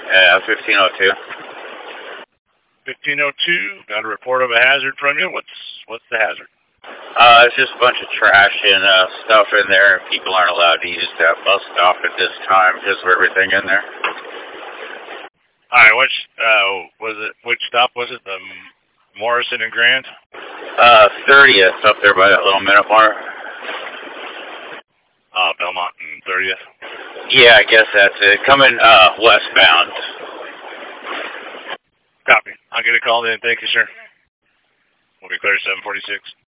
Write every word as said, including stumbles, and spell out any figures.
Yeah, fifteen oh two. fifteen oh two, got a report of a hazard from you. What's what's the hazard? Uh, it's just a bunch of trash and uh, stuff in there. People aren't allowed to use that bus stop at this time because of everything in there. All right, which uh, was it? Which stop was it? The Morrison and Grand? Uh, thirtieth up there by that little minute bar. Uh, Belmont and thirtieth. Yeah, I guess that's it. Coming uh, westbound. Copy. I'll get a call in. Thank you, sir. We'll be clear seven forty-six.